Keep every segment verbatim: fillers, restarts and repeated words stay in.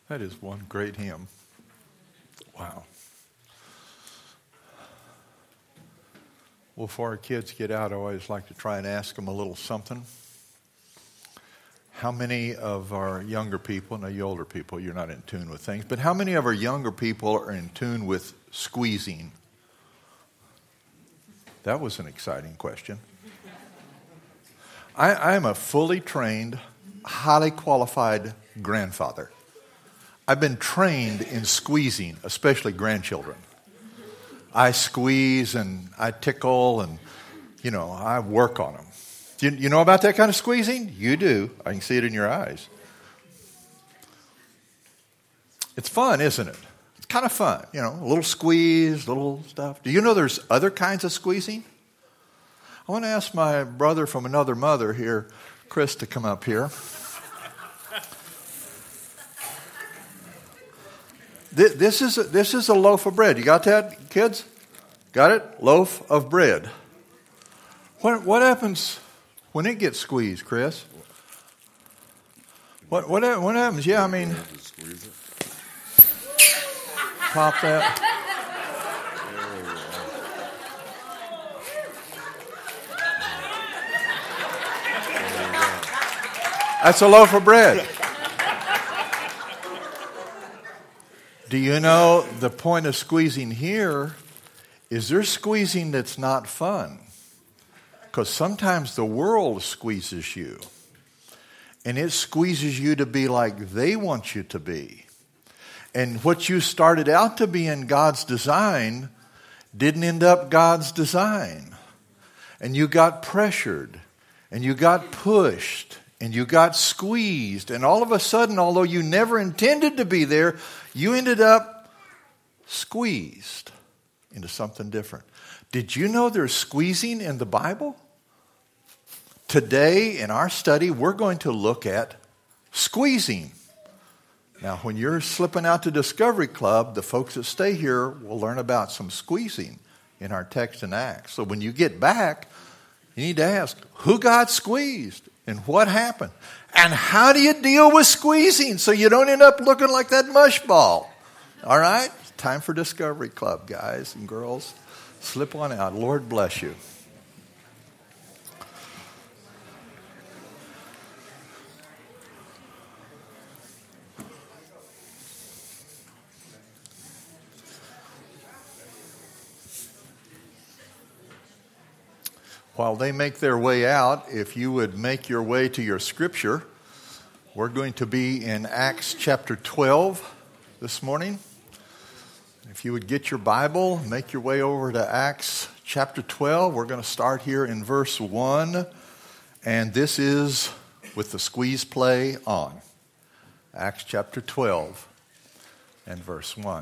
That is one great hymn. Wow. Well, before our kids get out, I always like to try and ask them a little something. How many of our younger people, now you older people, you're not in tune with things, but how many of our younger people are in tune with squeezing? That was an exciting question. I, I am a fully trained, highly qualified grandfather. I've been trained in squeezing, especially grandchildren. I squeeze and I tickle and, you know, I work on them. You, you know about that kind of squeezing? You do. I can see it in your eyes. It's fun, isn't it? It's kind of fun. You know, a little squeeze, little stuff. Do you know there's other kinds of squeezing? I want to ask my brother from another mother here, Chris, to come up here. This is a, this is a loaf of bread. You got that, kids? Got it? Loaf of bread. What what happens when it gets squeezed, Chris? What what what happens? Yeah, I mean, pop that. That's a loaf of bread. Do you know the point of squeezing here is there's squeezing that's not fun? Because sometimes the world squeezes you. And it squeezes you to be like they want you to be. And what you started out to be in God's design didn't end up God's design. And you got pressured. And you got pushed. And you got squeezed. And all of a sudden, although you never intended to be there, you ended up squeezed into something different. Did you know there's squeezing in the Bible? Today, in our study, we're going to look at squeezing. Now, when you're slipping out to Discovery Club, the folks that stay here will learn about some squeezing in our text in Acts. So when you get back, you need to ask, who got squeezed? And what happened? And how do you deal with squeezing so you don't end up looking like that mush ball? All right? Time for Discovery Club, guys and girls. Slip on out. Lord bless you. While they make their way out, if you would make your way to your scripture, we're going to be in Acts chapter twelve this morning. If you would get your Bible, make your way over to Acts chapter twelve. We're going to start here in verse one, and this is with the squeeze play on. Acts chapter twelve and verse one.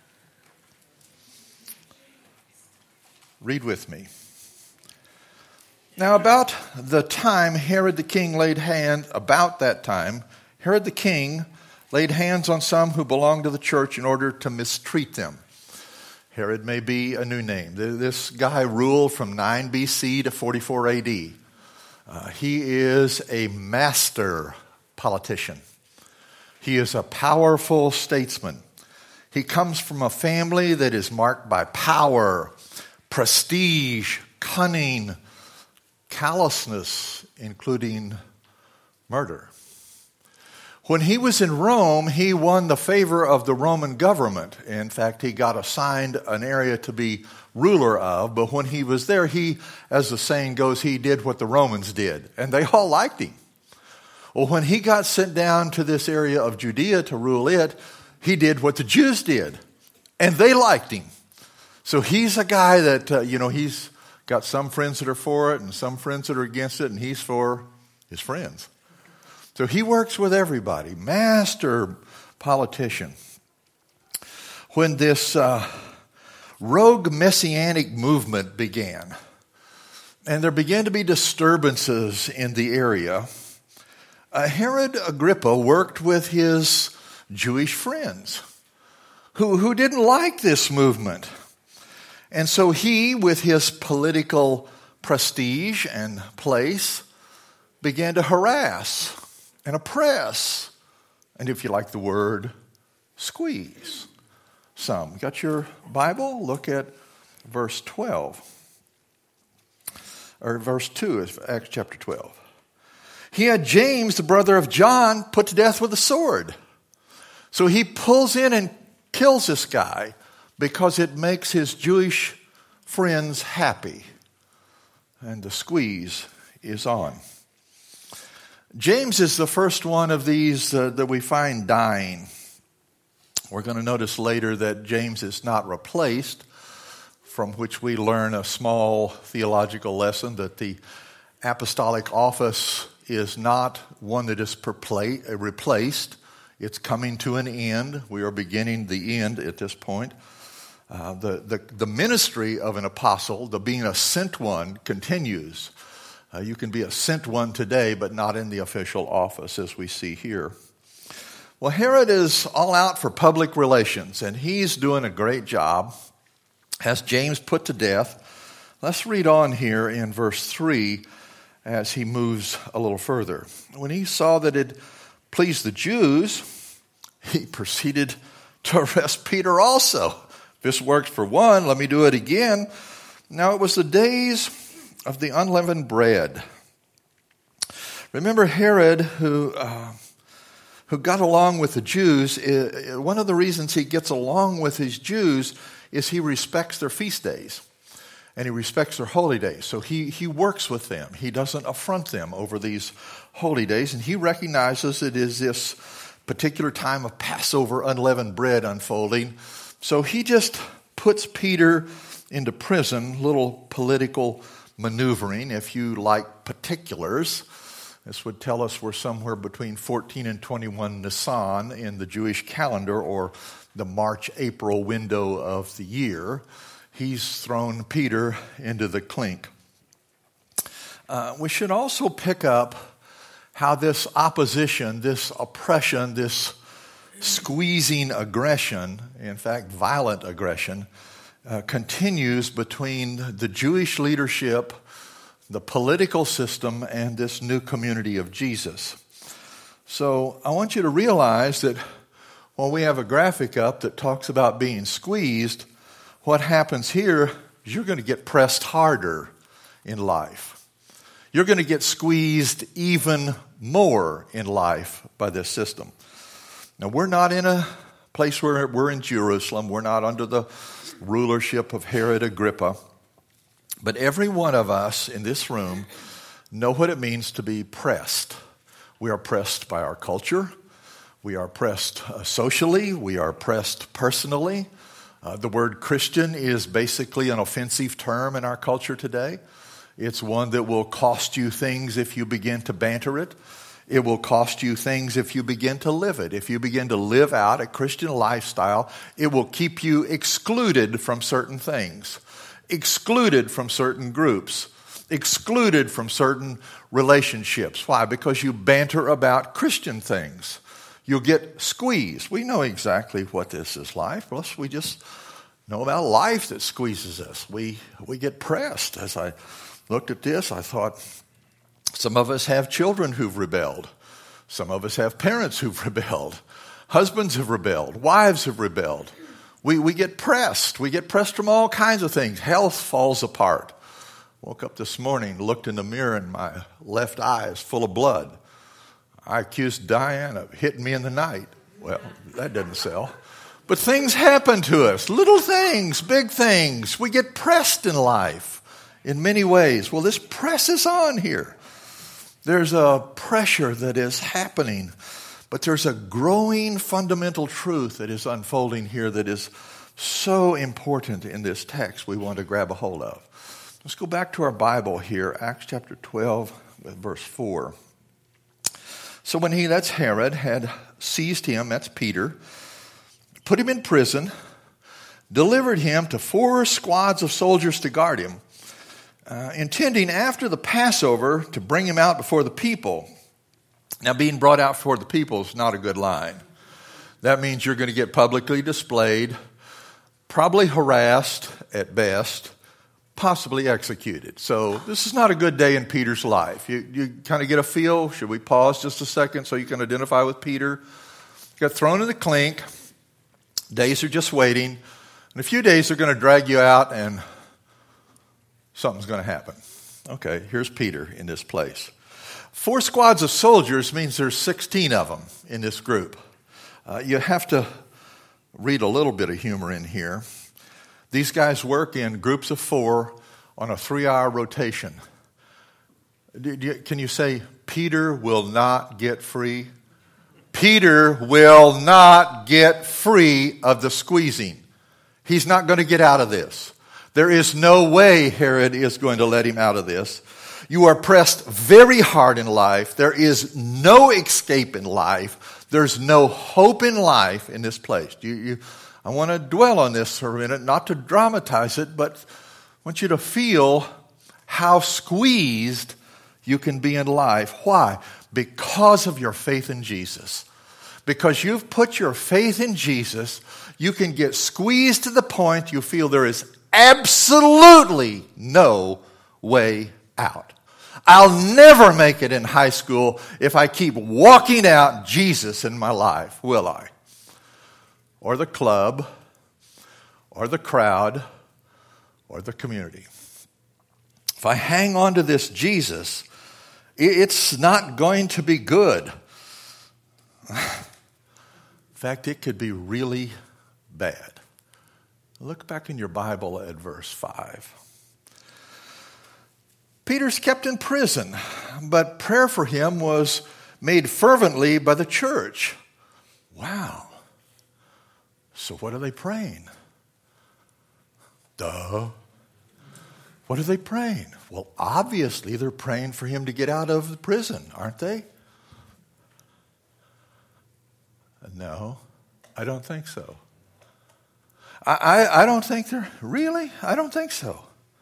Read with me. Now about the time Herod the king laid hand, about that time, Herod the king laid hands on some who belonged to the church in order to mistreat them. Herod may be a new name. This guy ruled from nine B C to forty-four A D. Uh, he is a master politician. He is a powerful statesman. He comes from a family that is marked by power, prestige, cunning, callousness, including murder. When he was in Rome, he won the favor of the Roman government. In fact, he got assigned an area to be ruler of, but when he was there, he, as the saying goes, he did what the Romans did, and they all liked him. Well, when he got sent down to this area of Judea to rule it, he did what the Jews did, and they liked him. So he's a guy that, uh, you know, he's got some friends that are for it and some friends that are against it, and he's for his friends. So he works with everybody. Master politician. When this uh, rogue messianic movement began, and there began to be disturbances in the area, uh, Herod Agrippa worked with his Jewish friends who, who didn't like this movement. And so he, with his political prestige and place, began to harass and oppress, and if you like the word, squeeze some. You got your Bible? Look at verse twelve. Or verse two is Acts chapter twelve. He had James, the brother of John, put to death with a sword. So he pulls in and kills this guy because it makes his Jewish friends happy. And the squeeze is on. James is the first one of these uh, that we find dying. We're going to notice later that James is not replaced, from which we learn a small theological lesson that the apostolic office is not one that is perpla- replaced. It's coming to an end. We are beginning the end at this point. Uh, the, the, the ministry of an apostle, the being a sent one, continues. Uh, you can be a sent one today, but not in the official office, as we see here. Well, Herod is all out for public relations, and he's doing a great job. Has James put to death. Let's read on here in verse three as he moves a little further. When he saw that it pleased the Jews, he proceeded to arrest Peter also. This worked for one, let me do it again. Now it was the days of the unleavened bread. Remember Herod, who uh, who got along with the Jews. Uh, one of the reasons he gets along with his Jews is he respects their feast days. And he respects their holy days. So he, he works with them. He doesn't affront them over these holy days. And he recognizes it is this particular time of Passover unleavened bread unfolding. So he just puts Peter into prison, little political maneuvering, if you like particulars. This would tell us we're somewhere between fourteen and twenty-one Nisan in the Jewish calendar, or the March-April window of the year. He's thrown Peter into the clink. Uh, we should also pick up how this opposition, this oppression, this squeezing aggression, in fact, violent aggression, uh, continues between the Jewish leadership, the political system, and this new community of Jesus. So I want you to realize that when we have a graphic up that talks about being squeezed, what happens here is you're going to get pressed harder in life. You're going to get squeezed even more in life by this system. Now, we're not in a place where we're in Jerusalem. We're not under the rulership of Herod Agrippa. But every one of us in this room know what it means to be pressed. We are pressed by our culture. We are pressed uh, socially. We are pressed personally. Uh, the word Christian is basically an offensive term in our culture today. It's one that will cost you things if you begin to banter it. It will cost you things if you begin to live it. If you begin to live out a Christian lifestyle, it will keep you excluded from certain things, excluded from certain groups, excluded from certain relationships. Why? Because you banter about Christian things. You'll get squeezed. We know exactly what this is like. Plus, we just know about life that squeezes us. We we get pressed. As I looked at this, I thought, some of us have children who've rebelled. Some of us have parents who've rebelled. Husbands have rebelled. Wives have rebelled. We we get pressed. We get pressed from all kinds of things. Health falls apart. Woke up this morning, looked in the mirror, and my left eye is full of blood. I accused Diane of hitting me in the night. Well, that doesn't sell. But things happen to us. Little things, big things. We get pressed in life in many ways. Well, this presses on here. There's a pressure that is happening. But there's a growing fundamental truth that is unfolding here that is so important in this text we want to grab a hold of. Let's go back to our Bible here, Acts chapter twelve, verse four. So when he, that's Herod, had seized him, that's Peter, put him in prison, delivered him to four squads of soldiers to guard him, uh, intending after the Passover to bring him out before the people. Now, being brought out before the people is not a good line. That means you're going to get publicly displayed, probably harassed at best, possibly executed. So this is not a good day in Peter's life. You, you kind of get a feel. Should we pause just a second so you can identify with Peter? Got thrown in the clink. Days are just waiting. In a few days, they're going to drag you out and something's going to happen. Okay, here's Peter in this place. Four squads of soldiers means there's sixteen of them in this group. Uh, you have to read a little bit of humor in here. These guys work in groups of four on a three-hour rotation. Do you, can you say, Peter will not get free? Peter will not get free of the squeezing. He's not going to get out of this. There is no way Herod is going to let him out of this. You are pressed very hard in life. There is no escape in life. There's no hope in life in this place. You, you, I want to dwell on this for a minute, not to dramatize it, but I want you to feel how squeezed you can be in life. Why? Because of your faith in Jesus. Because you've put your faith in Jesus, you can get squeezed to the point you feel there is absolutely no way out. I'll never make it in high school if I keep walking out Jesus in my life, will I? Or the club, or the crowd, or the community. If I hang on to this Jesus, it's not going to be good. In fact, it could be really bad. Look back in your Bible at verse five. Peter's kept in prison, but prayer for him was made fervently by the church. Wow. So what are they praying? Duh. What are they praying? Well, obviously they're praying for him to get out of the prison, aren't they? No, I don't think so. I, I, I don't think they're, really? I don't think so.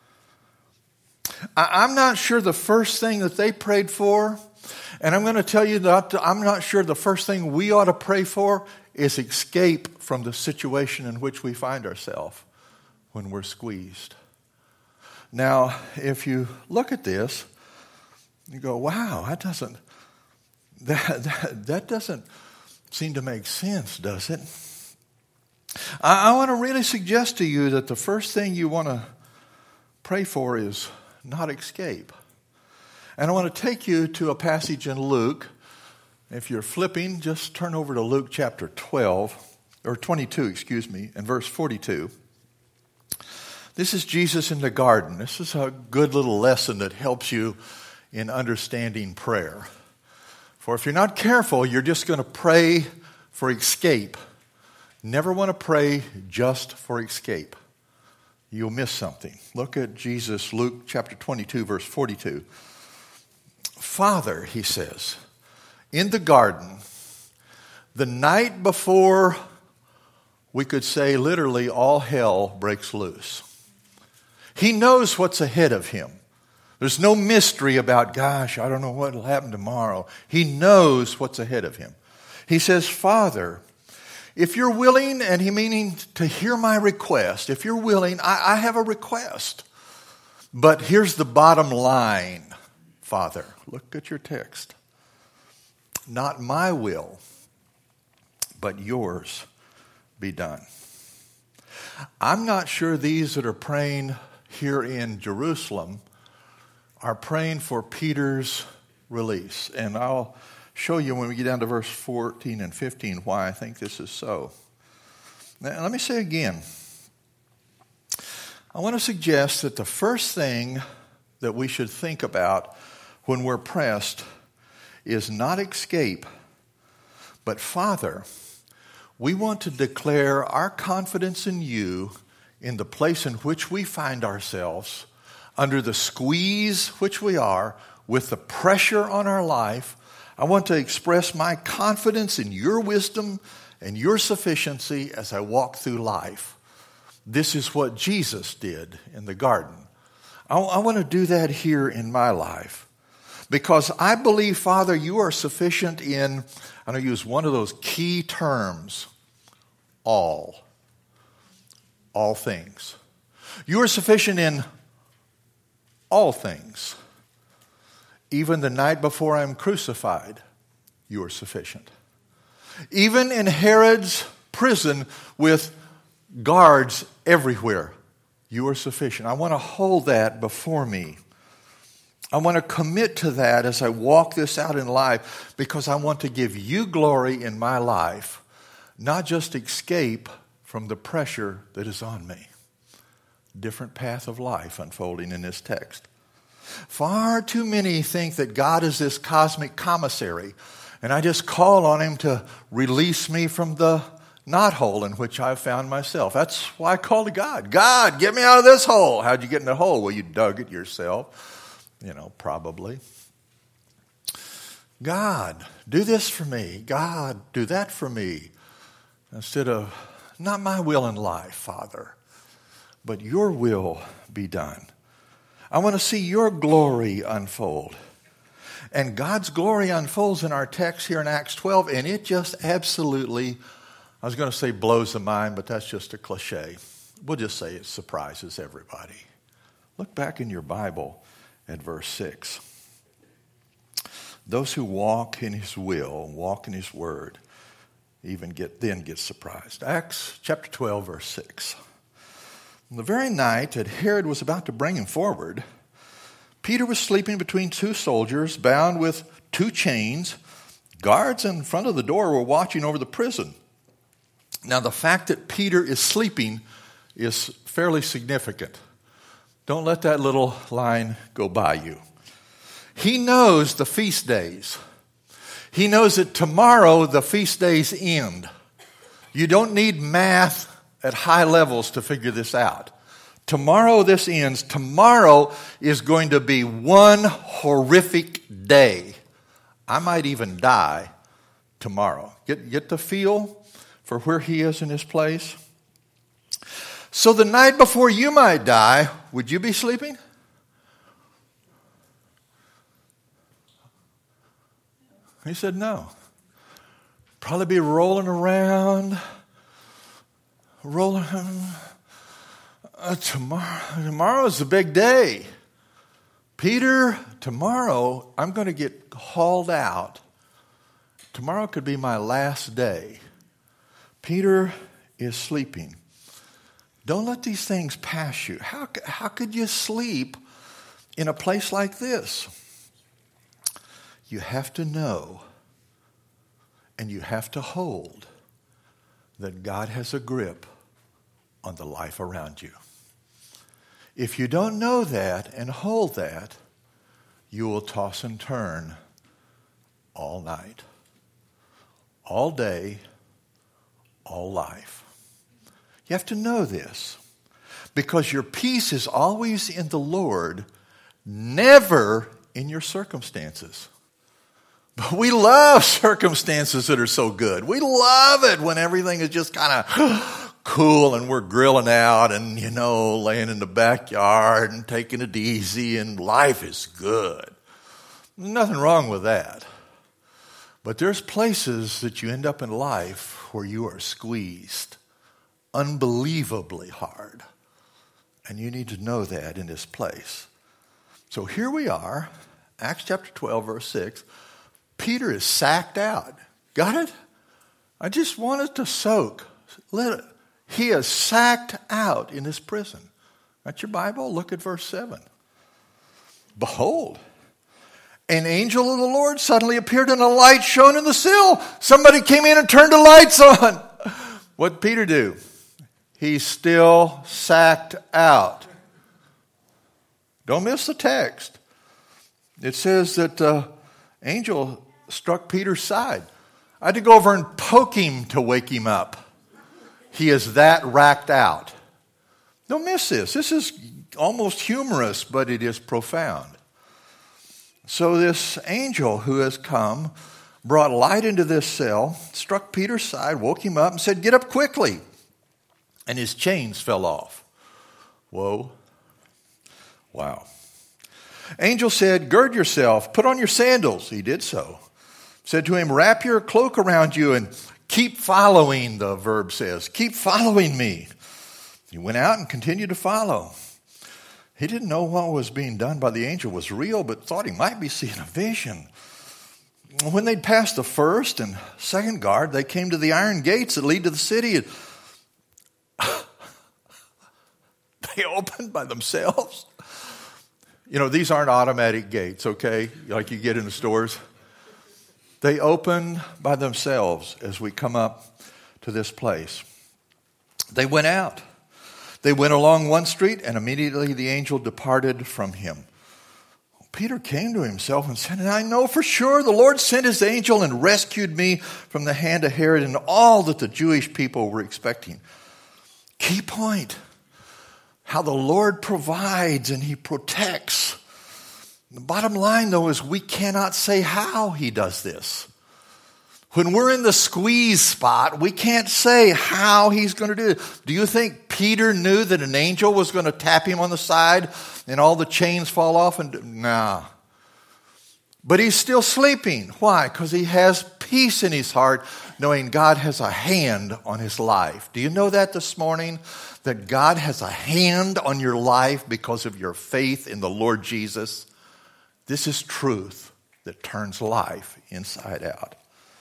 I, I'm not sure the first thing that they prayed for, and I'm going to tell you that I'm not sure the first thing we ought to pray for is escape from the situation in which we find ourselves when we're squeezed. Now, if you look at this, you go, wow, that doesn't, that, that, that doesn't seem to make sense, does it? I, I want to really suggest to you that the first thing you want to pray for is not escape. And I want to take you to a passage in Luke. If you're flipping, just turn over to Luke chapter twelve, or twenty-two, excuse me, and verse forty-two. This is Jesus in the garden. This is a good little lesson that helps you in understanding prayer. For if you're not careful, you're just going to pray for escape. Never want to pray just for escape. You'll miss something. Look at Jesus, Luke chapter twenty-two, verse forty-two. Father, he says, in the garden, the night before we could say literally all hell breaks loose. He knows what's ahead of him. There's no mystery about, gosh, I don't know what will happen tomorrow. He knows what's ahead of him. He says, Father, if you're willing, and he meaning to hear my request, if you're willing, I, I have a request. But here's the bottom line, Father. Look at your text. Not my will, but yours be done. I'm not sure these that are praying here in Jerusalem are praying for Peter's release. And I'll show you when we get down to verse fourteen and fifteen why I think this is so. Now, let me say again, I want to suggest that the first thing that we should think about when we're pressed is not escape, but Father, we want to declare our confidence in you in the place in which we find ourselves, under the squeeze which we are, with the pressure on our life. I want to express my confidence in your wisdom and your sufficiency as I walk through life. This is what Jesus did in the garden. I, I want to do that here in my life. Because I believe, Father, you are sufficient in, I'm going to use one of those key terms, all. All things. You are sufficient in all things. Even the night before I'm crucified, you are sufficient. Even in Herod's prison with guards everywhere. You are sufficient. I want to hold that before me. I want to commit to that as I walk this out in life because I want to give you glory in my life, not just escape from the pressure that is on me. Different path of life unfolding in this text. Far too many think that God is this cosmic commissary, and I just call on him to release me from the knothole in which I've found myself. That's why I call to God. God, get me out of this hole. How'd you get in the hole? Well, you dug it yourself. You know, probably. God, do this for me. God, do that for me. Instead of, not my will in life, Father, but your will be done. I want to see your glory unfold. And God's glory unfolds in our text here in Acts twelve, and it just absolutely, I was going to say blows the mind, but that's just a cliche. We'll just say it surprises everybody. Look back in your Bible at verse six. Those who walk in his will, walk in his word, even get then get surprised. Acts chapter twelve, verse six. On the very night that Herod was about to bring him forward, Peter was sleeping between two soldiers, bound with two chains. Guards in front of the door were watching over the prison. Now, the fact that Peter is sleeping is fairly significant. Don't let that little line go by you. He knows the feast days. He knows that tomorrow the feast days end. You don't need math at high levels to figure this out. Tomorrow this ends. Tomorrow is going to be one horrific day. I might even die tomorrow. Get, get the feel for where he is in his place? So the night before you might die, would you be sleeping? He said no. Probably be rolling around, rolling. Uh, tomorrow, tomorrow is a big day. Peter, tomorrow I'm going to get hauled out. Tomorrow could be my last day. Peter is sleeping. Don't let these things pass you. How, how could you sleep in a place like this? You have to know and you have to hold that God has a grip on the life around you. If you don't know that and hold that, you will toss and turn all night, all day, all life. You have to know this because your peace is always in the Lord, never in your circumstances. But we love circumstances that are so good. We love it when everything is just kind of cool and we're grilling out and, you know, laying in the backyard and taking it easy and life is good. There's nothing wrong with that. But there's places that you end up in life where you are squeezed unbelievably hard. And you need to know that in this place. So here we are, Acts chapter twelve, verse six. Peter is sacked out. Got it? I just wanted to soak. Let it. He is sacked out in this prison. That's your Bible? Look at verse seven. Behold, an angel of the Lord suddenly appeared and a light shone in the sill. Somebody came in and turned the lights on. What did Peter do? He's still sacked out. Don't miss the text. It says that the angel struck Peter's side. I had to go over and poke him to wake him up. He is that racked out. Don't miss this. This is almost humorous, but it is profound. So this angel who has come brought light into this cell, struck Peter's side, woke him up, and said, "Get up quickly." And his chains fell off. Whoa. Wow. Angel said, "Gird yourself, put on your sandals." He did so. Said to him, "Wrap your cloak around you and keep following," the verb says. "Keep following me." He went out and continued to follow. He didn't know what was being done by the angel was real, but thought he might be seeing a vision. When they'd passed the first and second guard, they came to the iron gates that lead to the city. And they opened by themselves. You know, these aren't automatic gates, okay, like you get in the stores. They opened by themselves as we come up to this place. They went out. They went along one street, and immediately the angel departed from him. Peter came to himself and said, I know for sure the Lord sent his angel and rescued me from the hand of Herod and all that the Jewish people were expecting. Key point, how the Lord provides and he protects. The bottom line, though, is we cannot say how he does this. When we're in the squeeze spot, we can't say how he's going to do it. Do you think Peter knew that an angel was going to tap him on the side and all the chains fall off? And nah. But he's still sleeping. Why? Because he has peace in his heart, knowing God has a hand on his life. Do you know that this morning? That God has a hand on your life because of your faith in the Lord Jesus? This is truth that turns life inside out.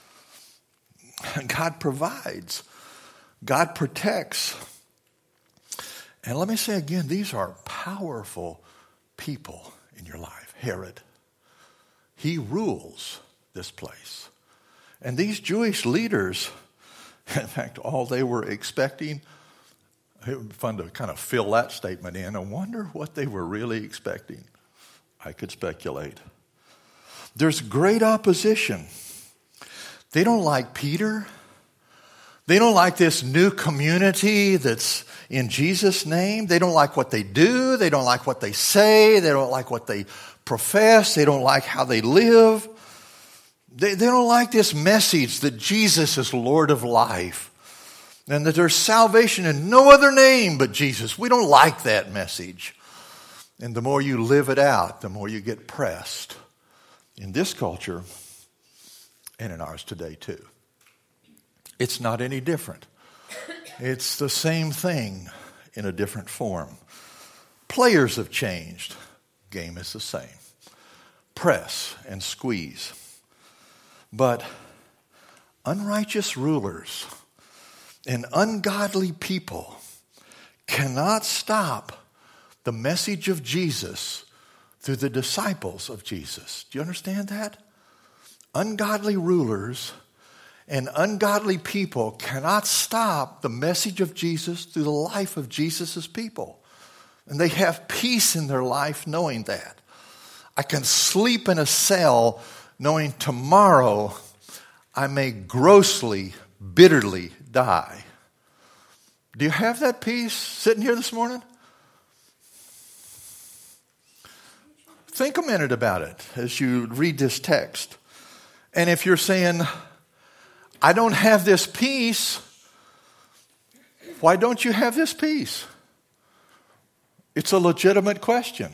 God provides. God protects. And let me say again, these are powerful people in your life. Herod, he rules this place. And these Jewish leaders, in fact, all they were expecting, it would be fun to kind of fill that statement in. I wonder what they were really expecting. I could speculate. There's great opposition. They don't like Peter. They don't like this new community that's in Jesus' name. They don't like what they do. They don't like what they say. They don't like what they profess. They don't like how they live. They, they don't like this message that Jesus is Lord of life and that there's salvation in no other name but Jesus. We don't like that message. And the more you live it out, the more you get pressed in this culture and in ours today too. It's not any different. It's the same thing in a different form. Players have changed. Game is the same. Press and squeeze. But unrighteous rulers and ungodly people cannot stop the message of Jesus through the disciples of Jesus. Do you understand that? Ungodly rulers and ungodly people cannot stop the message of Jesus through the life of Jesus' people. And they have peace in their life knowing that. I can sleep in a cell knowing tomorrow I may grossly, bitterly die. Do you have that peace sitting here this morning? Think a minute about it as you read this text. And if you're saying, I don't have this peace, why don't you have this peace? It's a legitimate question.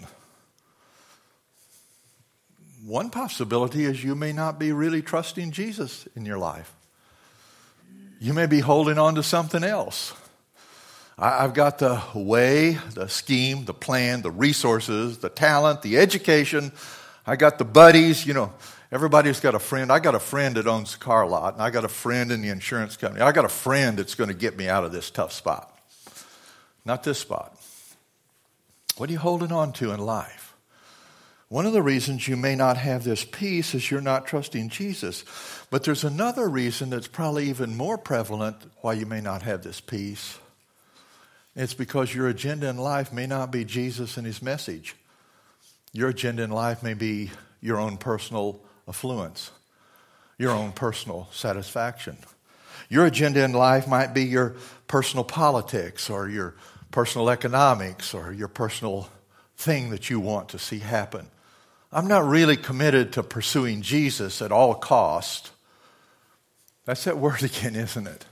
One possibility is you may not be really trusting Jesus in your life. You may be holding on to something else. I've got the way, the scheme, the plan, the resources, the talent, the education. I got the buddies, you know. Everybody's got a friend. I got a friend that owns a car lot, and I got a friend in the insurance company. I got a friend that's going to get me out of this tough spot. Not this spot. What are you holding on to in life? One of the reasons you may not have this peace is you're not trusting Jesus. But there's another reason that's probably even more prevalent why you may not have this peace. It's because your agenda in life may not be Jesus and his message. Your agenda in life may be your own personal affluence, your own personal satisfaction. Your agenda in life might be your personal politics or your personal economics or your personal thing that you want to see happen. I'm not really committed to pursuing Jesus at all cost. That's that word again, isn't it?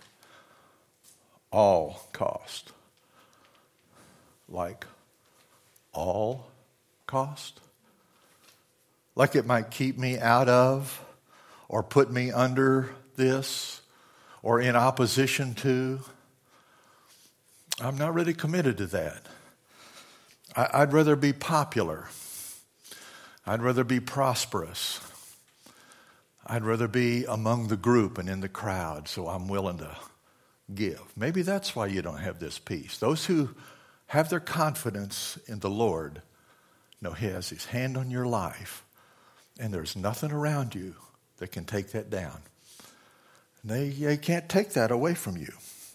All cost. Like all cost? Like it might keep me out of or put me under this or in opposition to. I'm not really committed to that. I'd rather be popular. I'd rather be prosperous. I'd rather be among the group and in the crowd, so I'm willing to give. Maybe that's why you don't have this peace. Those who have their confidence in the Lord know He has His hand on your life, and there's nothing around you that can take that down. They, they can't take that away from you.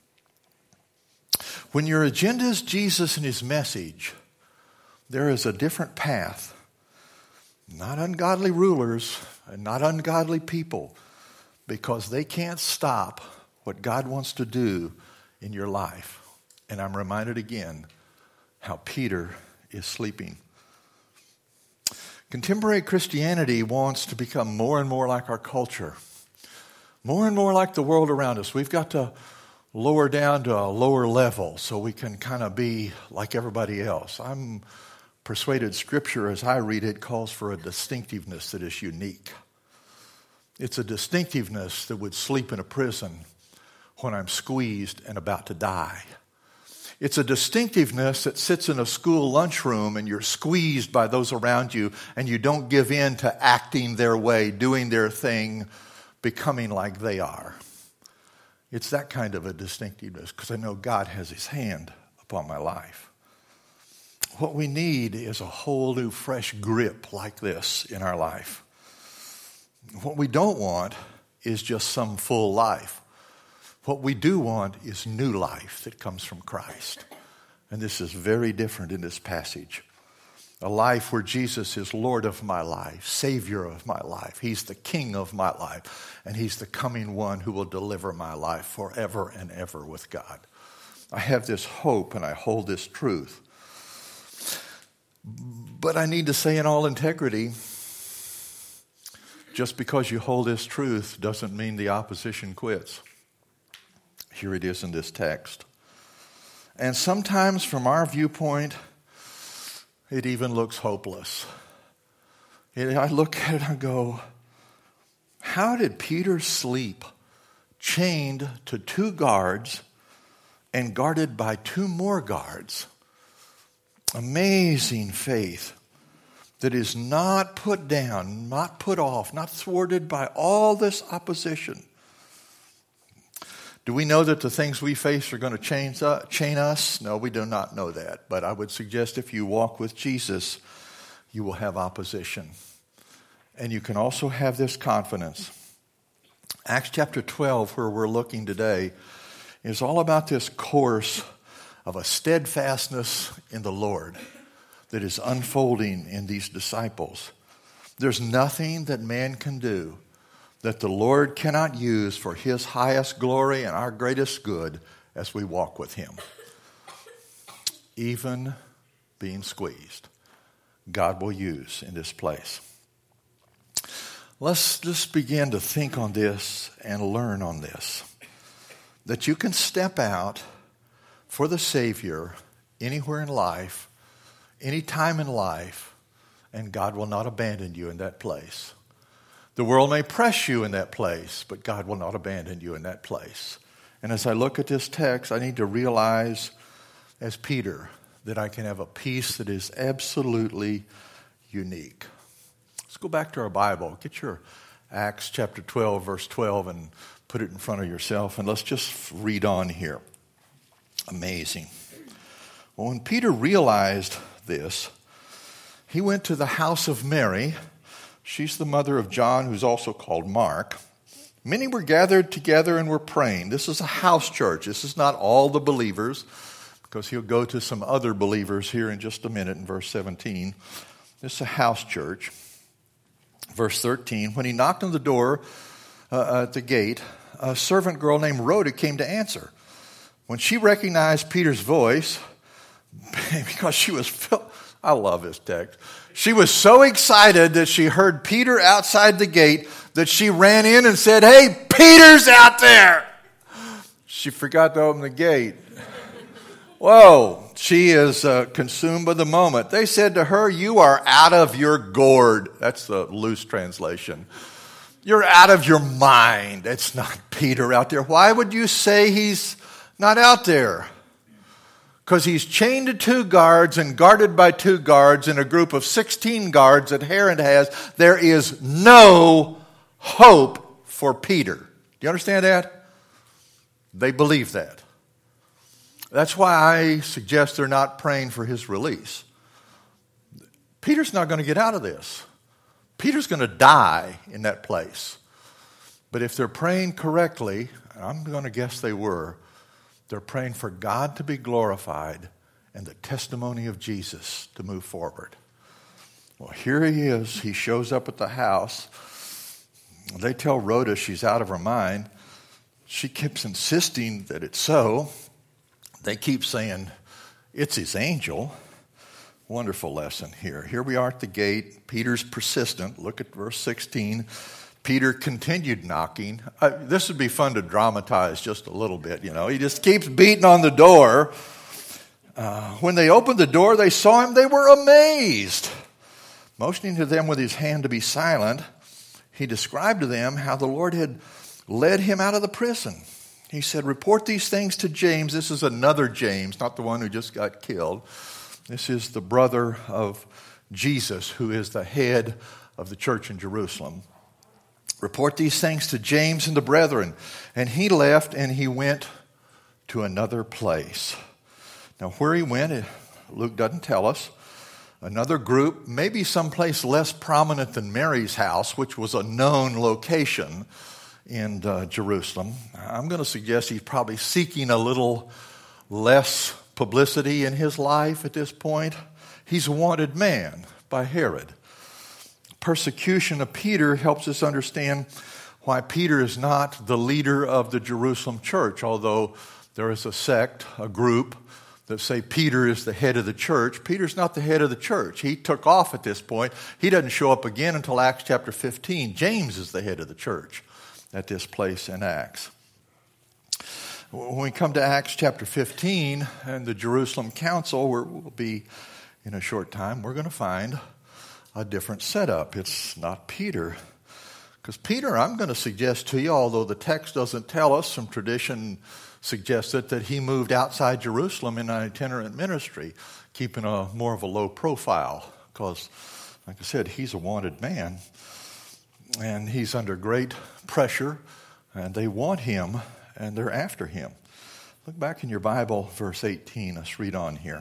When your agenda is Jesus and His message, there is a different path. Not ungodly rulers and not ungodly people, because they can't stop what God wants to do in your life. And I'm reminded again how Peter is sleeping. Contemporary Christianity wants to become more and more like our culture, more and more like the world around us. We've got to lower down to a lower level so we can kind of be like everybody else. I'm persuaded Scripture, as I read it, calls for a distinctiveness that is unique. It's a distinctiveness that would sleep in a prison when I'm squeezed and about to die. It's a distinctiveness that sits in a school lunchroom and you're squeezed by those around you and you don't give in to acting their way, doing their thing, becoming like they are. It's that kind of a distinctiveness because I know God has His hand upon my life. What we need is a whole new fresh grip like this in our life. What we don't want is just some full life. What we do want is new life that comes from Christ. And this is very different in this passage. A life where Jesus is Lord of my life, Savior of my life. He's the King of my life. And He's the coming one who will deliver my life forever and ever with God. I have this hope and I hold this truth. But I need to say in all integrity, just because you hold this truth doesn't mean the opposition quits. Here it is in this text. And sometimes from our viewpoint, it even looks hopeless. And I look at it and go, how did Peter sleep chained to two guards and guarded by two more guards? Amazing faith that is not put down, not put off, not thwarted by all this opposition. Do we know that the things we face are going to chain, uh, chain us? No, we do not know that. But I would suggest if you walk with Jesus, you will have opposition. And you can also have this confidence. Acts chapter twelve, where we're looking today, is all about this course of a steadfastness in the Lord that is unfolding in these disciples. There's nothing that man can do that the Lord cannot use for His highest glory and our greatest good as we walk with Him. Even being squeezed, God will use in this place. Let's just begin to think on this and learn on this. That you can step out for the Savior anywhere in life, any time in life, and God will not abandon you in that place. The world may press you in that place, but God will not abandon you in that place. And as I look at this text, I need to realize, as Peter, that I can have a peace that is absolutely unique. Let's go back to our Bible. Get your Acts chapter twelve, verse twelve, and put it in front of yourself, and let's just read on here. Amazing. Well, when Peter realized this, he went to the house of Mary. She's the mother of John, who's also called Mark. Many were gathered together and were praying. This is a house church. This is not all the believers, because he'll go to some other believers here in just a minute in verse seventeen. This is a house church. Verse thirteen, when he knocked on the door uh, at the gate, a servant girl named Rhoda came to answer. When she recognized Peter's voice, because she was filled, I love this text. She was so excited that she heard Peter outside the gate that she ran in and said, "Hey, Peter's out there." She forgot to open the gate. Whoa, she is uh, consumed by the moment. They said to her, "You are out of your gourd." That's the loose translation. You're out of your mind. It's not Peter out there. Why would you say he's not out there? Because he's chained to two guards and guarded by two guards in a group of sixteen guards that Herod has. There is no hope for Peter. Do you understand that? They believe that. That's why I suggest they're not praying for his release. Peter's not going to get out of this. Peter's going to die in that place. But if they're praying correctly, I'm going to guess they were, they're praying for God to be glorified and the testimony of Jesus to move forward. Well, here he is. He shows up at the house. They tell Rhoda she's out of her mind. She keeps insisting that it's so. They keep saying, it's his angel. Wonderful lesson here. Here we are at the gate. Peter's persistent. Look at verse sixteen. Peter continued knocking. Uh, this would be fun to dramatize just a little bit, you know. He just keeps beating on the door. Uh, when they opened the door, they saw him. They were amazed. Motioning to them with his hand to be silent, he described to them how the Lord had led him out of the prison. He said, report these things to James. This is another James, not the one who just got killed. This is the brother of Jesus, who is the head of the church in Jerusalem. Report these things to James and the brethren. And he left and he went to another place. Now, where he went, Luke doesn't tell us. Another group, maybe someplace less prominent than Mary's house, which was a known location in uh, Jerusalem. I'm going to suggest he's probably seeking a little less publicity in his life at this point. He's a wanted man by Herod. Persecution of Peter helps us understand why Peter is not the leader of the Jerusalem church, although there is a sect, a group, that say Peter is the head of the church. Peter's not the head of the church. He took off at this point. He doesn't show up again until Acts chapter fifteen. James is the head of the church at this place in Acts. When we come to Acts chapter fifteen and the Jerusalem council, where we'll be in a short time, we're going to find a different setup. It's not Peter. Because Peter, I'm going to suggest to you, although the text doesn't tell us, some tradition suggests it, that he moved outside Jerusalem in an itinerant ministry, keeping a more of a low profile. Because, like I said, he's a wanted man. And he's under great pressure, and they want him, and they're after him. Look back in your Bible, verse eighteen. Let's read on here.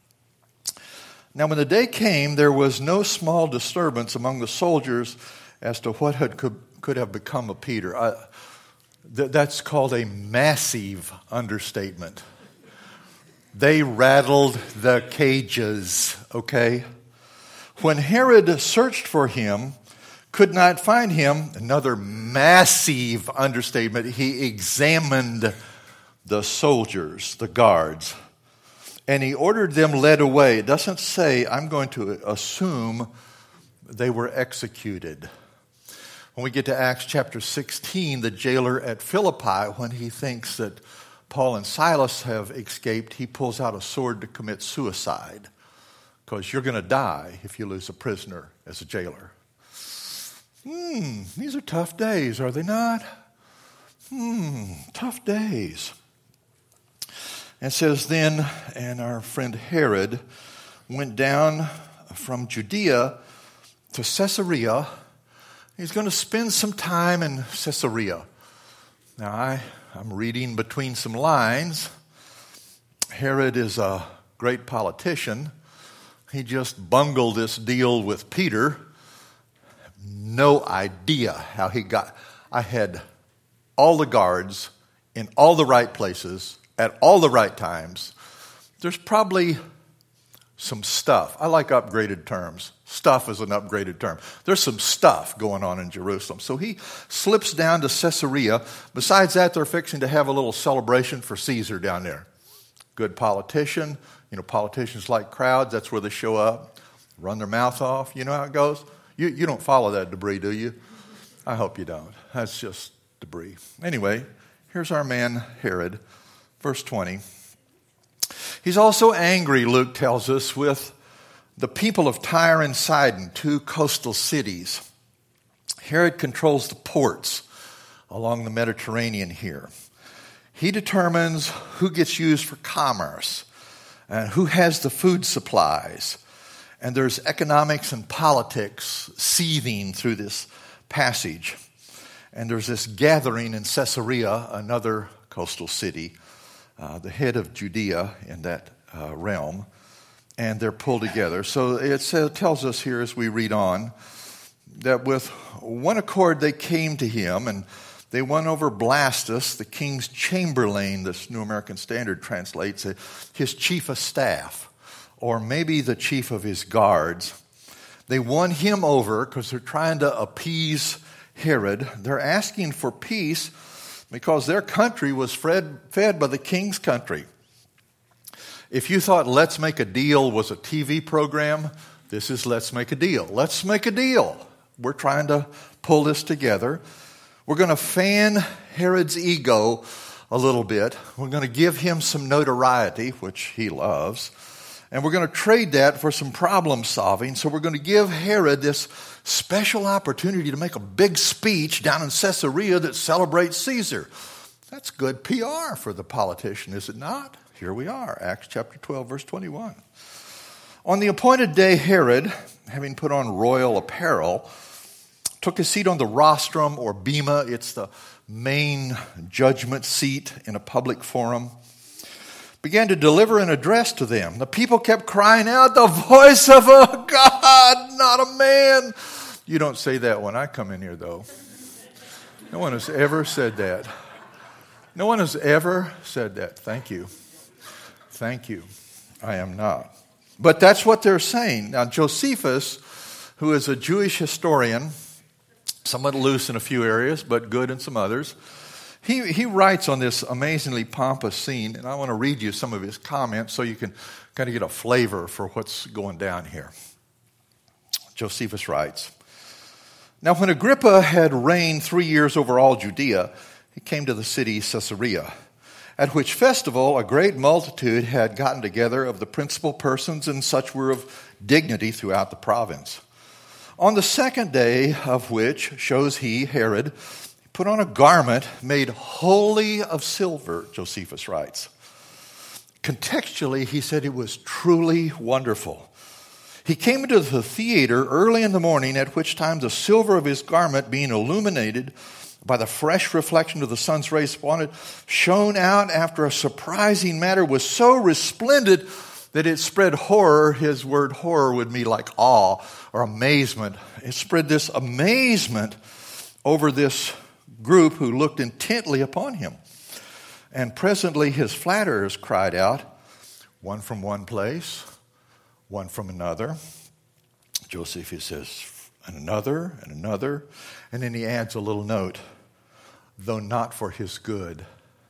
Now, when the day came, there was no small disturbance among the soldiers as to what had, could, could have become of Peter. I, th- that's called a massive understatement. They rattled the cages, okay? When Herod searched for him, could not find him, another massive understatement, he examined the soldiers, the guards, and he ordered them led away. It doesn't say, I'm going to assume they were executed. When we get to Acts chapter sixteen, the jailer at Philippi, when he thinks that Paul and Silas have escaped, he pulls out a sword to commit suicide, because you're going to die if you lose a prisoner as a jailer. Hmm, these are tough days, are they not? Hmm, tough days. It says then, and our friend Herod went down from Judea to Caesarea. He's going to spend some time in Caesarea. Now, I, I'm reading between some lines. Herod is a great politician. He just bungled this deal with Peter. No idea how he got. I had all the guards in all the right places at all the right times. There's probably some stuff. I like upgraded terms. Stuff is an upgraded term. There's some stuff going on in Jerusalem. So he slips down to Caesarea. Besides that, they're fixing to have a little celebration for Caesar down there. Good politician. You know, politicians like crowds. That's where they show up, run their mouth off. You know how it goes? You, you don't follow that debris, do you? I hope you don't. That's just debris. Anyway, here's our man Herod. Verse twenty. He's also angry, Luke tells us, with the people of Tyre and Sidon, two coastal cities. Herod controls the ports along the Mediterranean here. He determines who gets used for commerce and who has the food supplies. And there's economics and politics seething through this passage. And there's this gathering in Caesarea, another coastal city, uh, the head of Judea in that uh, realm, and they're pulled together. So it uh, tells us here as we read on that with one accord they came to him, and they won over Blastus, the king's chamberlain, this New American Standard translates it, his chief of staff, or maybe the chief of his guards. They won him over because they're trying to appease Herod. They're asking for peace because their country was fed, fed by the king's country. If you thought Let's Make a Deal was a T V program, this is Let's Make a Deal. Let's make a deal. We're trying to pull this together. We're going to fan Herod's ego a little bit. We're going to give him some notoriety, which he loves. And we're going to trade that for some problem solving. So we're going to give Herod this special opportunity to make a big speech down in Caesarea that celebrates Caesar. That's good P R for the politician, is it not? Here we are, Acts chapter twelve, verse twenty-one. On the appointed day, Herod, having put on royal apparel, took his seat on the rostrum or bema. It's the main judgment seat in a public forum. Began to deliver an address to them. The people kept crying out, "The voice of a God, not a man." You don't say that when I come in here, though. No one has ever said that. No one has ever said that. Thank you. Thank you. I am not. But that's what they're saying. Now, Josephus, who is a Jewish historian, somewhat loose in a few areas, but good in some others, He he writes on this amazingly pompous scene, and I want to read you some of his comments so you can kind of get a flavor for what's going down here. Josephus writes, "Now when Agrippa had reigned three years over all Judea, he came to the city Caesarea, at which festival a great multitude had gotten together of the principal persons, and such were of dignity throughout the province. On the second day of which shows he, Herod, put on a garment made wholly of silver," Josephus writes. Contextually, he said it was truly wonderful. "He came into the theater early in the morning, at which time the silver of his garment, being illuminated by the fresh reflection of the sun's rays upon it, shone out after a surprising manner, was so resplendent that it spread horror." His word horror would be like awe or amazement. It spread this amazement over this group who looked intently upon him. And presently his flatterers cried out, one from one place, one from another. Josephus says, and another, and another. And then he adds a little note, though not for his good.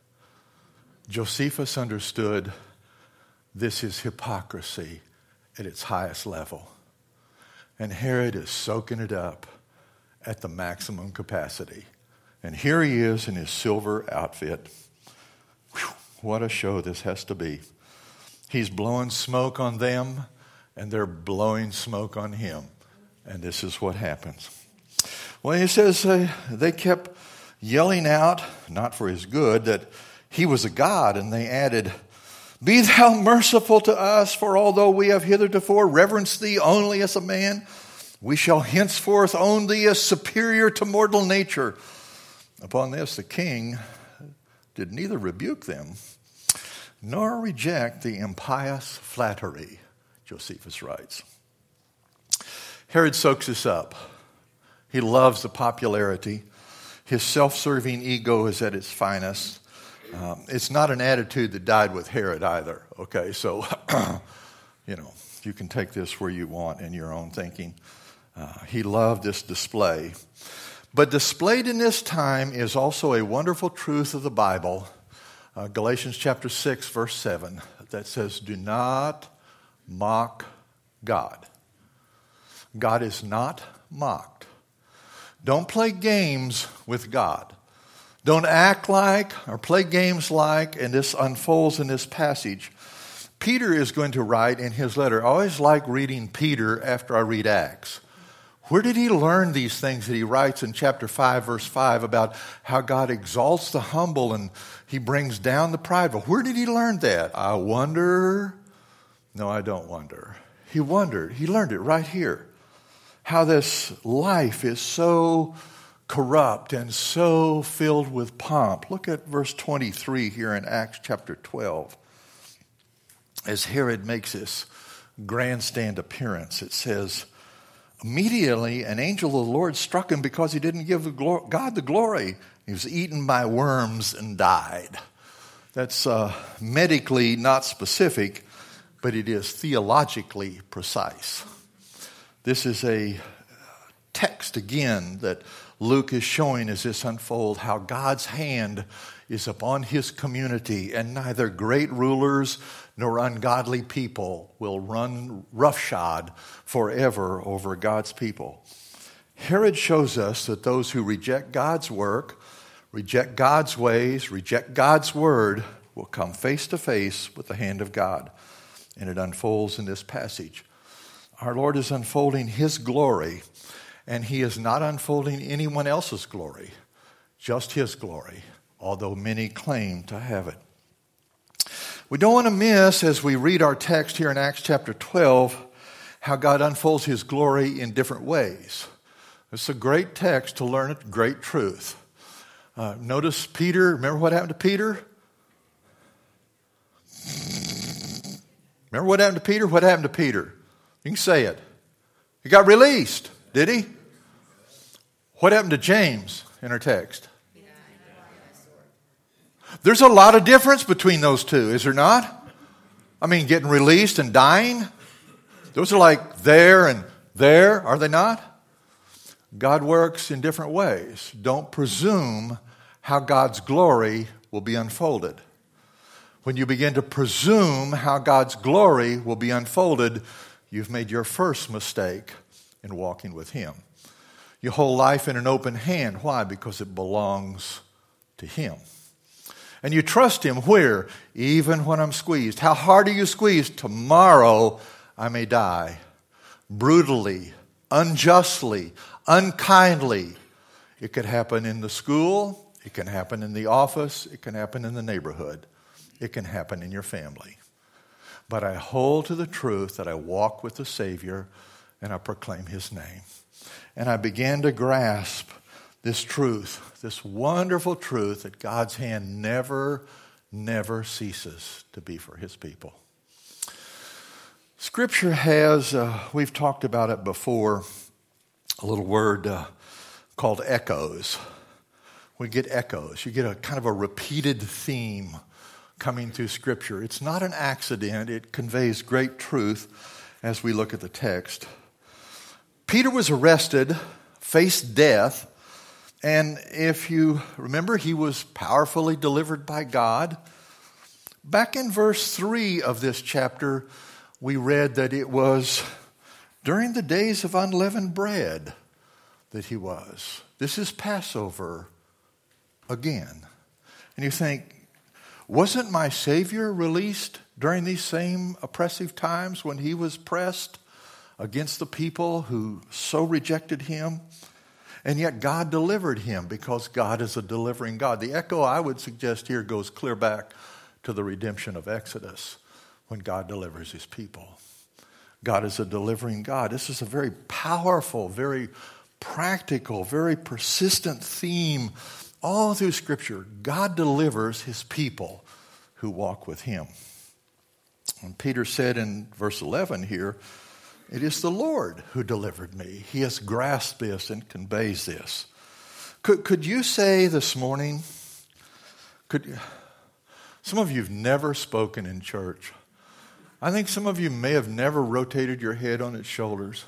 Josephus understood this is hypocrisy at its highest level. And Herod is soaking it up at the maximum capacity. And here he is in his silver outfit. Whew, what a show this has to be. He's blowing smoke on them, and they're blowing smoke on him. And this is what happens. Well, he says uh, they kept yelling out, not for his good, that he was a god. And they added, "Be thou merciful to us, for although we have heretofore reverenced thee only as a man, we shall henceforth own thee as superior to mortal nature." Upon this, the king did neither rebuke them nor reject the impious flattery, Josephus writes. Herod soaks this up. He loves the popularity. His self-serving ego is at its finest. Um, it's not an attitude that died with Herod either, okay? So, you know, you can take this where you want in your own thinking. Uh, he loved this display. But displayed in this time is also a wonderful truth of the Bible, uh, Galatians chapter six, verse seven, that says, "Do not mock God." God is not mocked. Don't play games with God. Don't act like or play games like, and this unfolds in this passage. Peter is going to write in his letter. I always like reading Peter after I read Acts. Where did he learn these things that he writes in chapter five, verse five, about how God exalts the humble and he brings down the prideful? Where did he learn that? I wonder. No, I don't wonder. He wondered. He learned it right here. How this life is so corrupt and so filled with pomp. Look at verse twenty-three here in Acts chapter twelve. As Herod makes this grandstand appearance, it says, immediately an angel of the Lord struck him because he didn't give the glo- God the glory. He was eaten by worms and died. That's uh, medically not specific, but it is theologically precise. This is a text, again, that Luke is showing as this unfolds how God's hand is upon his community, and neither great rulers nor ungodly people will run roughshod forever over God's people. Herod shows us that those who reject God's work, reject God's ways, reject God's word, will come face to face with the hand of God. And it unfolds in this passage. Our Lord is unfolding his glory, and he is not unfolding anyone else's glory, just his glory, although many claim to have it. We don't want to miss, as we read our text here in Acts chapter twelve, how God unfolds his glory in different ways. It's a great text to learn a great truth. Uh, notice Peter, remember what happened to Peter? Remember what happened to Peter? What happened to Peter? You can say it. He got released, did he? What happened to James in our text? There's a lot of difference between those two, is there not? I mean, getting released and dying. Those are like there and there, are they not? God works in different ways. Don't presume how God's glory will be unfolded. When you begin to presume how God's glory will be unfolded, you've made your first mistake in walking with him. You hold life in an open hand. Why? Because it belongs to him. And you trust him where? Even when I'm squeezed. How hard are you squeezed? Tomorrow I may die. Brutally, unjustly, unkindly. It could happen in the school. It can happen in the office. It can happen in the neighborhood. It can happen in your family. But I hold to the truth that I walk with the Savior and I proclaim his name. And I began to grasp this truth, this wonderful truth that God's hand never, never ceases to be for his people. Scripture has, uh, we've talked about it before, a little word uh, called echoes. We get echoes. You get a kind of a repeated theme coming through Scripture. It's not an accident. It conveys great truth as we look at the text. Peter was arrested, faced death, and if you remember, he was powerfully delivered by God. Back in verse three of this chapter, we read that it was during the days of unleavened bread that he was. This is Passover again. And you think, wasn't my Savior released during these same oppressive times when he was pressed against the people who so rejected him? And yet God delivered him because God is a delivering God. The echo I would suggest here goes clear back to the redemption of Exodus when God delivers his people. God is a delivering God. This is a very powerful, very practical, very persistent theme all through Scripture. God delivers his people who walk with him. And Peter said in verse eleven here, it is the Lord who delivered me. He has grasped this and conveys this. Could, could you say this morning, could some of you have never spoken in church. I think some of you may have never rotated your head on its shoulders.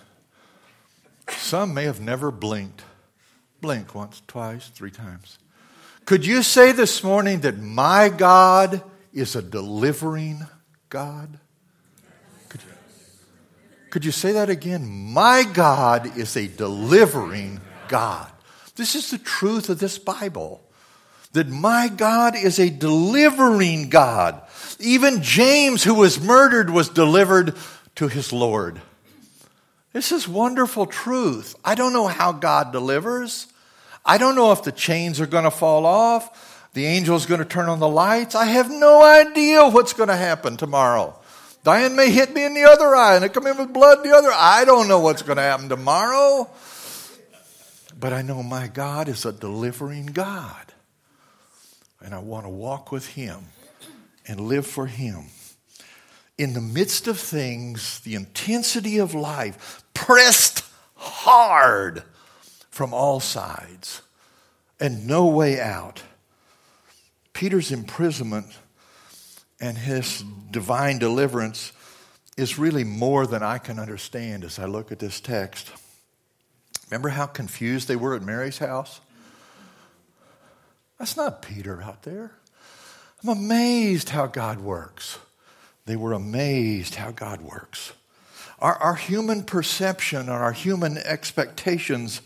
Some may have never blinked. Blink once, twice, three times. Could you say this morning that my God is a delivering God? Could you, could you say that again? My God is a delivering God. This is the truth of this Bible. That my God is a delivering God. Even James, who was murdered, was delivered to his Lord. This is wonderful truth. I don't know how God delivers. I don't know if the chains are going to fall off. The angel's going to turn on the lights. I have no idea what's going to happen tomorrow. Diane may hit me in the other eye and I come in with blood in the other eye. I don't know what's going to happen tomorrow. But I know my God is a delivering God. And I want to walk with Him and live for Him. In the midst of things, the intensity of life, pressed hard from all sides and no way out. Peter's imprisonment and his divine deliverance is really more than I can understand as I look at this text. Remember how confused they were at Mary's house? That's not Peter out there. I'm amazed how God works. They were amazed how God works. Our, our human perception and our human expectations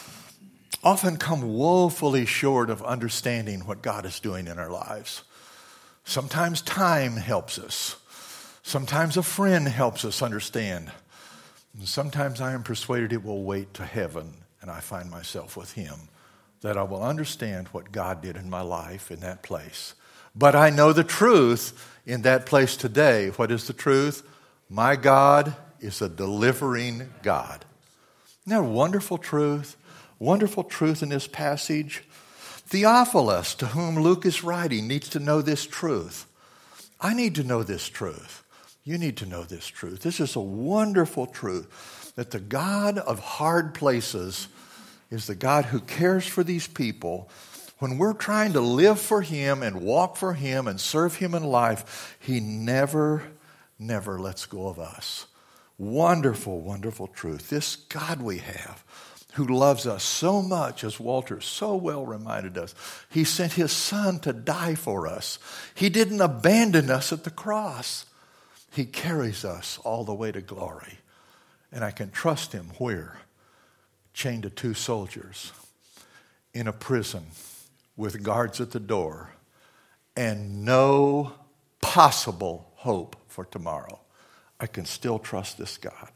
often come woefully short of understanding what God is doing in our lives. Sometimes time helps us. Sometimes a friend helps us understand. And sometimes I am persuaded it will wait to heaven and I find myself with Him, that I will understand what God did in my life in that place. But I know the truth in that place today. What is the truth? My God is a delivering God. Isn't that a wonderful truth? Wonderful truth in this passage. Theophilus, to whom Luke is writing, needs to know this truth. I need to know this truth. You need to know this truth. This is a wonderful truth, that the God of hard places is the God who cares for these people. When we're trying to live for Him and walk for Him and serve Him in life, He never, never lets go of us. Wonderful, wonderful truth. This God we have, who loves us so much, as Walter so well reminded us, He sent His Son to die for us. He didn't abandon us at the cross. He carries us all the way to glory. And I can trust Him where? Chained to two soldiers in a prison with guards at the door and no possible hope for tomorrow. I can still trust this God.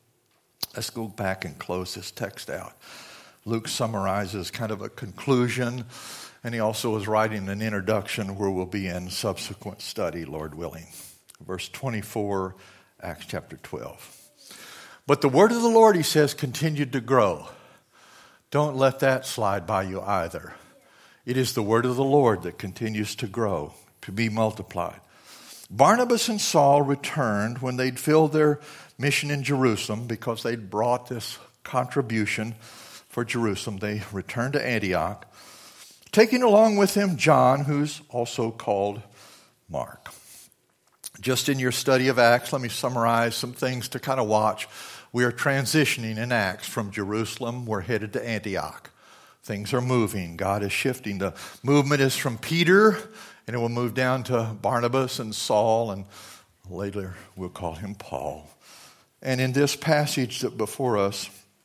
Let's go back and close this text out. Luke summarizes kind of a conclusion, and he also is writing an introduction where we'll be in subsequent study, Lord willing. Verse twenty-four, Acts chapter twelve. But the word of the Lord, he says, continued to grow. Don't let that slide by you either. It is the word of the Lord that continues to grow, to be multiplied. Barnabas and Saul returned when they'd filled their mission in Jerusalem, because they'd brought this contribution for Jerusalem. They returned to Antioch, taking along with them John, who's also called Mark. Just in your study of Acts, let me summarize some things to kind of watch. We are transitioning in Acts from Jerusalem. We're headed to Antioch. Things are moving. God is shifting. The movement is from Peter, and it will move down to Barnabas and Saul, and later we'll call him Paul. And in this passage that before us,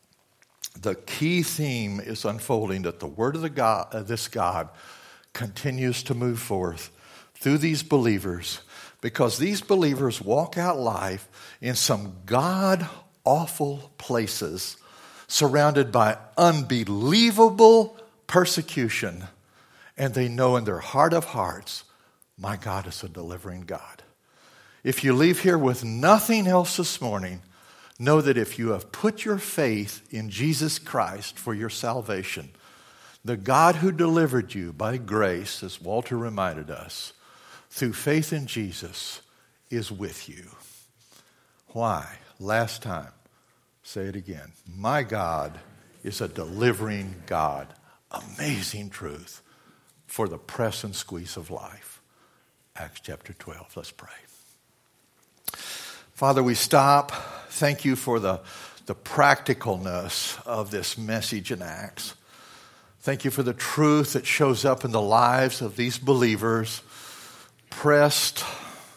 the key theme is unfolding, that the word of the God, uh, this God continues to move forth through these believers, because these believers walk out life in some God-awful places, surrounded by unbelievable persecution, and they know in their heart of hearts, my God is a delivering God. If you leave here with nothing else this morning, know that if you have put your faith in Jesus Christ for your salvation, the God who delivered you by grace, as Walter reminded us, through faith in Jesus, is with you. Why? Last time, say it again. My God is a delivering God. Amazing truth for the press and squeeze of life. Acts chapter twelve. Let's pray. Father, we stop. Thank you for the, the practicalness of this message in Acts. Thank you for the truth that shows up in the lives of these believers, pressed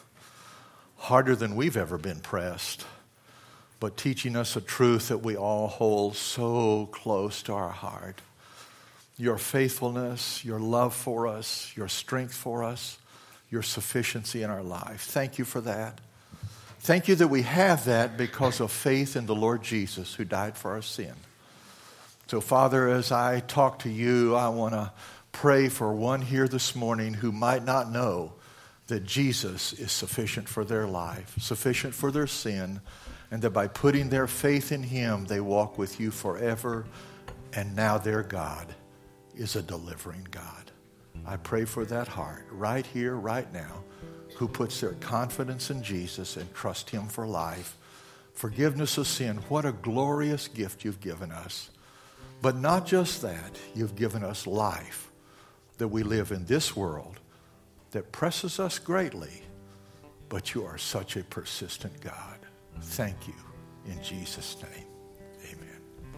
harder than we've ever been pressed, but teaching us a truth that we all hold so close to our heart. Your faithfulness, your love for us, your strength for us, your sufficiency in our life. Thank you for that. Thank you that we have that because of faith in the Lord Jesus, who died for our sin. So, Father, as I talk to you, I want to pray for one here this morning who might not know that Jesus is sufficient for their life, sufficient for their sin, and that by putting their faith in Him, they walk with you forever And now their God is a delivering God. I pray for that heart right here, right now, who puts their confidence in Jesus and trust him for life. Forgiveness of sin, what a glorious gift you've given us. But not just that, you've given us life, that we live in this world that presses us greatly, but you are such a persistent God. Thank you in Jesus' name.